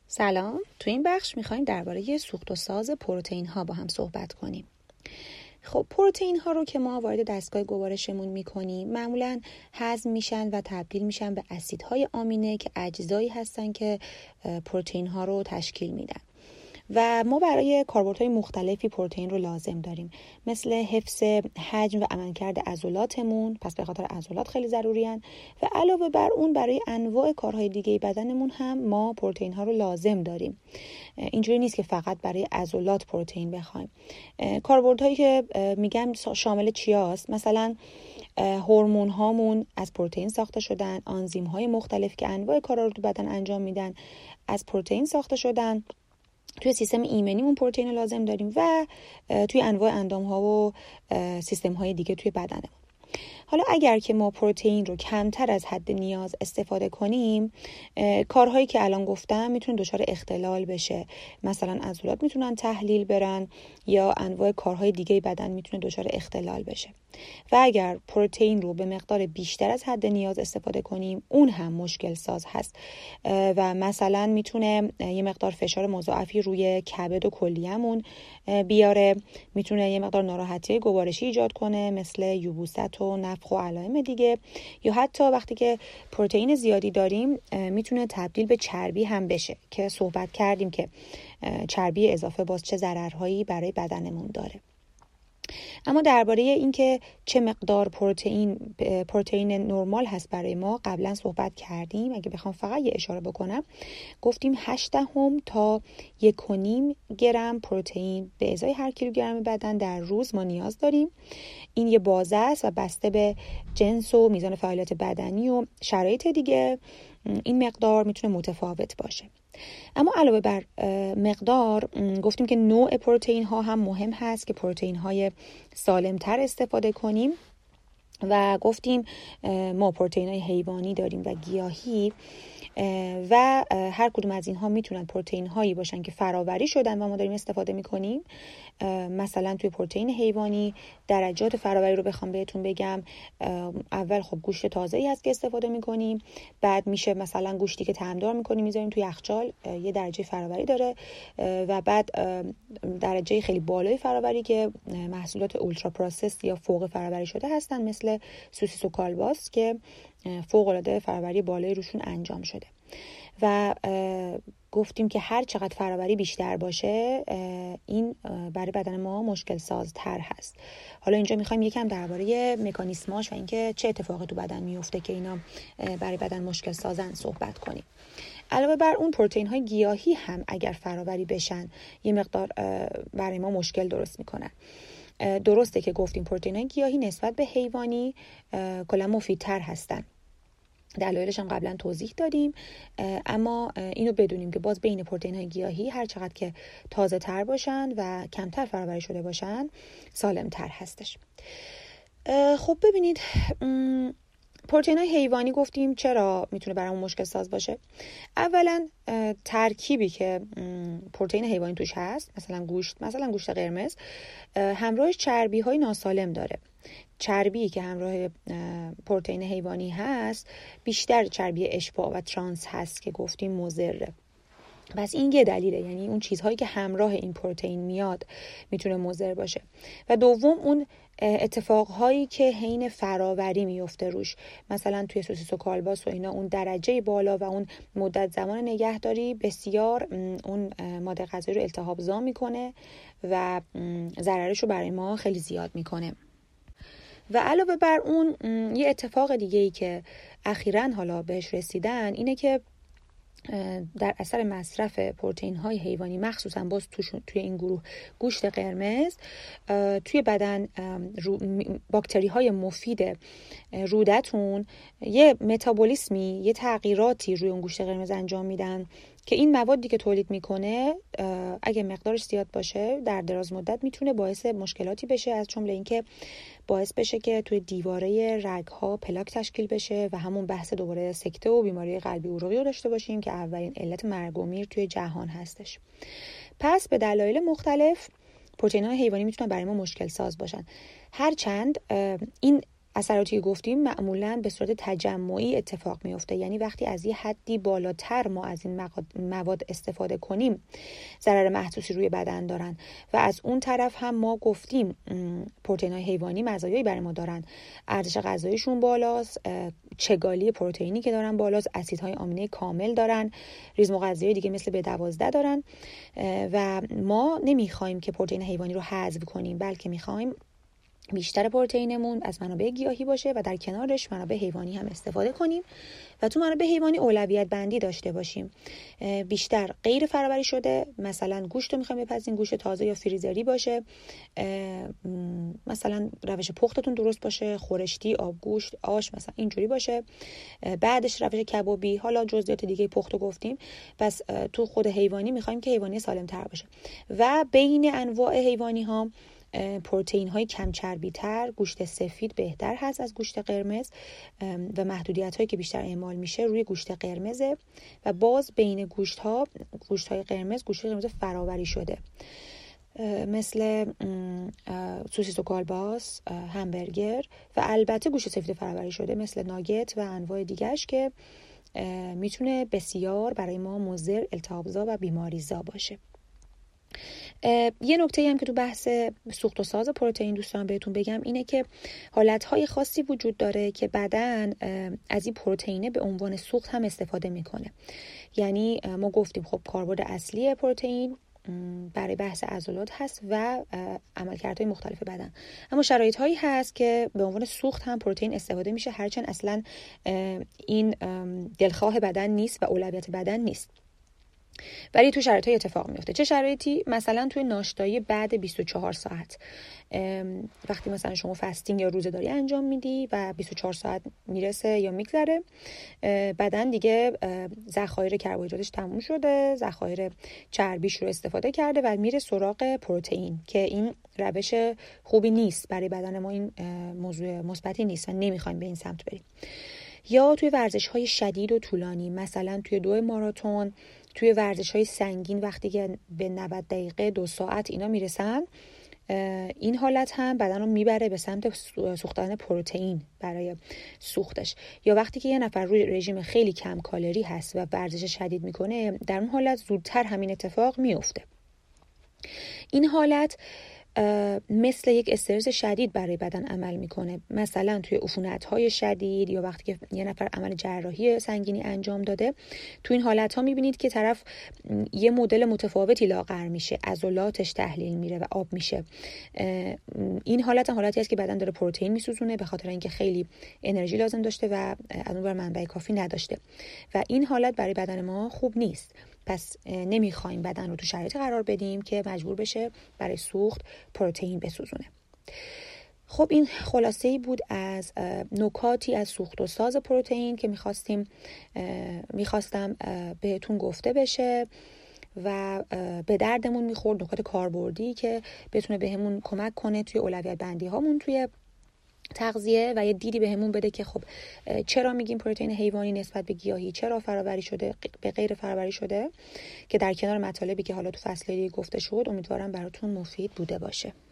سلام، تو این بخش میخوایم درباره سوخت و ساز پروتئین ها با هم صحبت کنیم. خب پروتئین ها رو که ما وارد دستگاه گوارشمون میکنیم معمولاً هضم میشن و تبدیل میشن به اسیدهای آمینه که اجزایی هستن که پروتئین ها رو تشکیل میدن. و ما برای کاربردهای مختلفی پروتئین رو لازم داریم، مثل حفظ حجم و عملکرد عضلاتمون، پس به خاطر عضلات خیلی ضروریان، و علاوه بر اون برای انواع کارهای دیگه بدنمون هم ما پروتئین ها رو لازم داریم. اینجوری نیست که فقط برای عضلات پروتئین بخوایم. کاربردهایی که میگم شامل چیاست؟ مثلا هورمون هامون از پروتئین ساخته شدن، آنزیم های مختلف که انواع کارا رو تو بدن انجام میدن از پروتئین ساخته شدن. توی سیستم ایمنیمون پروتئین رو لازم داریم و توی انواع اندام ها و سیستم های دیگه توی بدنمون. حالا اگر که ما پروتئین رو کمتر از حد نیاز استفاده کنیم، کارهایی که الان گفتم میتونه دچار اختلال بشه. مثلا عضلات میتونن تحلیل برن یا انواع کارهای دیگه بدن میتونه دچار اختلال بشه. و اگر پروتئین رو به مقدار بیشتر از حد نیاز استفاده کنیم، اون هم مشکل ساز هست و مثلا میتونه یه مقدار فشار مضاعفی روی کبد و کلیه‌مون بیاره، میتونه یه مقدار ناراحتی گوارشی ایجاد کنه مثل یبوست و نفخ و علائم دیگه، یا حتی وقتی که پروتئین زیادی داریم میتونه تبدیل به چربی هم بشه که صحبت کردیم که چربی اضافه باز چه ضررهایی برای بدنمون داره. اما درباره اینکه چه مقدار پروتئین نرمال هست برای ما قبلا صحبت کردیم. اگه بخوام فقط یه اشاره بکنم، گفتیم 0.8 تا 1.5 گرم پروتئین به ازای هر کیلوگرم بدن در روز ما نیاز داریم. این یه بازه است و بسته به جنس و میزان فعالیت بدنی و شرایط دیگه این مقدار میتونه متفاوت باشه. اما علاوه بر مقدار، گفتیم که نوع پروتئین ها هم مهم هست که پروتئین های سالم تر استفاده کنیم و گفتیم ما پروتئین های حیوانی داریم و گیاهی و هر کدوم از اینها میتونن پروتئین هایی باشن که فراوری شدن و ما داریم استفاده میکنیم. مثلا توی پروتئین حیوانی درجات فراوری رو بخوام بهتون بگم، اول خب گوشت تازه‌ای هست که استفاده میکنیم، بعد میشه مثلا گوشتی که طعمدار میکنیم میذاریم توی یخچال، یه درجه فراوری داره، و بعد درجه خیلی بالای فراوری که محصولات اولترا پروسس یا فوق فراوری شده هستن، مثل سوسیس و کالباس که فوق العاده فراوری بالای روشون انجام شده. و گفتیم که هر چقدر فراوری بیشتر باشه این برای بدن ما مشکل سازتر هست. حالا اینجا میخوایم یکم درباره مکانیسماش و اینکه چه اتفاقی تو بدن میفته که اینا برای بدن مشکل سازن صحبت کنیم. علاوه بر اون پروتئین های گیاهی هم اگر فراوری بشن یه مقدار برای ما مشکل درست میکنن. درسته که گفتیم پروتئین های گیاهی نسبت به حیوانی کلا مفیدتر هستن، دلایلش هم قبلا توضیح دادیم، اما اینو بدونیم که باز بین پروتئین های گیاهی هر چقدر که تازه تر باشن و کمتر فراوری شده باشن سالم تر هستش. خب ببینید، پروتئین های حیوانی گفتیم چرا میتونه برامون مشکل ساز باشه. اولا ترکیبی که پروتئین حیوانی توش هست، مثلا گوشت قرمز، همراهش چربی های ناسالم داره. چربی که همراه پروتئین حیوانی هست بیشتر چربی اشباع و ترانس هست که گفتیم مضره. بس این یه دلیله، یعنی اون چیزهایی که همراه این پروتئین میاد میتونه مضر باشه. و دوم اون اتفاقهایی که حین فراوری میفته روش، مثلا توی سوسیس و کالباس و اینا، اون درجه بالا و اون مدت زمان نگهداری بسیار اون ماده غذایی رو التهاب‌زا میکنه و ضررش رو برای ما خیلی زیاد میکنه. و علاوه بر اون یه اتفاق دیگه‌ای که اخیراً حالا بهش رسیدن اینه که در اثر مصرف پروتئین های حیوانی، مخصوصا باز توی این گروه گوشت قرمز، توی بدن باکتری های مفید رودتون یه متابولیسمی، یه تغییراتی روی اون گوشت قرمز انجام میدن که این موادی که تولید میکنه اگه مقدارش زیاد باشه در دراز مدت میتونه باعث مشکلاتی بشه، از جمله اینکه باعث بشه که توی دیواره رگ‌ها پلاک تشکیل بشه و همون بحث دوباره سکته و بیماری قلبی عروقی رو داشته باشیم که اولین علت مرگ و میر توی جهان هستش. پس به دلایل مختلف پروتئین‌های حیوانی میتونن برای ما مشکل ساز باشن، هرچند این اثراتی که گفتیم معمولا به صورت تجمعی اتفاق میفته، یعنی وقتی از یه حدی بالاتر ما از این مواد استفاده کنیم ضرر محسوسی روی بدن دارن و از اون طرف هم ما گفتیم پروتئین‌های حیوانی مزایایی برای ما دارن، ارزش غذاییشون بالاست، چگالی پروتئینی که دارن بالاست، اسیدهای آمینه کامل دارن، ریز مغذیای دیگه مثل B12 دارن و ما نمیخوایم که پروتئین حیوانی رو حذف کنیم، بلکه میخوایم بیشتر پروتئینمون از منابع گیاهی باشه و در کنارش منابع حیوانی هم استفاده کنیم و تو منابع حیوانی اولویت بندی داشته باشیم. بیشتر غیر فرآوری شده، مثلا گوشت رو میخوایم بپزیم، گوشت تازه یا فریزری باشه، مثلا روش پختتون درست باشه، خورشتی، آبگوشت، آش مثلا اینجوری باشه، بعدش روش کبابی، حالا جزئیات دیگه پختو گفتیم. پس تو خود حیوانی میخوایم که حیوانی سالم تر باشه و بین انواع حیوانی ها پروتئین های کم چربی تر، گوشت سفید بهتر هست از گوشت قرمز و محدودیت هایی که بیشتر اعمال میشه روی گوشت قرمزه و باز بین گوشت های قرمز، گوشت قرمز فرآوری شده مثل سوسیس و کالباس، همبرگر و البته گوشت سفید فرآوری شده مثل ناگت و انواع دیگرش که میتونه بسیار برای ما مضر، التهاب‌زا و بیماریزا باشه. یه نکته هم که تو بحث سوخت و ساز پروتئین دوستان بهتون بگم اینه که حالتهای خاصی وجود داره که بدن از این پروتئینه به عنوان سوخت هم استفاده میکنه. یعنی ما گفتیم خب کاربرد اصلی پروتئین برای بحث عضلات هست و عملکردهای مختلف بدن، اما شرایط هایی هست که به عنوان سوخت هم پروتئین استفاده میشه، هرچند اصلا این دلخواه بدن نیست و اولویت بدن نیست، ولی تو شرایطی اتفاق میفته. چه شرایطی؟ مثلا توی ناشتایی بعد 24 ساعت، وقتی مثلا شما فستینگ یا روزه‌داری انجام میدی و 24 ساعت میرسه یا میگذره، بدن دیگه ذخایر کربوهیدراتش تموم شده، ذخایر چربیش رو استفاده کرده و میره سراغ پروتئین که این روش خوبی نیست برای بدن ما، این موضوع مثبتی نیست و نمیخوایم به این سمت بریم. یا توی ورزش‌های شدید و طولانی، مثلا توی 2 ماراتون، توی ورزش‌های سنگین وقتی که به 90 دقیقه 2 ساعت اینا میرسن، این حالت هم بدن رو میبره به سمت سوختن پروتئین برای سوختش. یا وقتی که یه نفر روی رژیم خیلی کم کالری هست و ورزش شدید میکنه، در اون حالت زودتر همین اتفاق میفته. این حالت مثل یک استرس شدید برای بدن عمل میکنه، مثلا توی عفونت‌های شدید یا وقتی که یه نفر عمل جراحی سنگینی انجام داده، تو این حالت‌ها میبینید که طرف یه مدل متفاوتی لاغر میشه، عضلاتش تحلیل میره و آب میشه. این حالتی است که بدن داره پروتئین میسوزونه به خاطر اینکه خیلی انرژی لازم داشته و از اون ور منبع کافی نداشته و این حالت برای بدن ما خوب نیست. پس نمیخوایم بدن رو تو شرایطی قرار بدیم که مجبور بشه برای سوخت پروتئین بسوزونه. خب این خلاصه‌ای بود از نکاتی از سوخت و ساز پروتئین که میخواستم بهتون گفته بشه و به دردمون میخورد، نکات کاربردی که بتونه بهمون کمک کنه توی اولویت بندی هامون توی تغذیه و یه دیدی بهمون بده که خب چرا میگیم پروتئین حیوانی نسبت به گیاهی، چرا فرآوری شده به غیر فرآوری شده، که در کنار مطالبی که حالا تو فصل دیگه گفته شد امیدوارم براتون مفید بوده باشه.